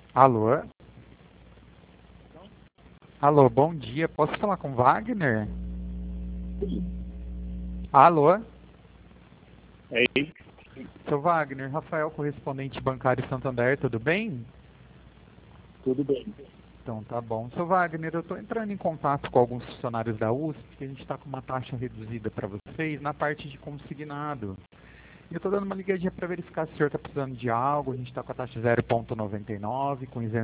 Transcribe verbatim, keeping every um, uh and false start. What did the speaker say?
Alô? Alô, bom dia. Posso falar com Wagner? Alô? É ele? Seu Wagner, Rafael, correspondente bancário Santander, tudo bem? Tudo bem. Então tá bom. Seu Wagner, eu estou entrando em contato com alguns funcionários da U S P, porque a gente está com uma taxa reduzida para vocês na parte de consignado. E eu estou dando uma ligadinha para verificar se o senhor está precisando de algo. A gente está com a taxa zero vírgula noventa e nove, com isenção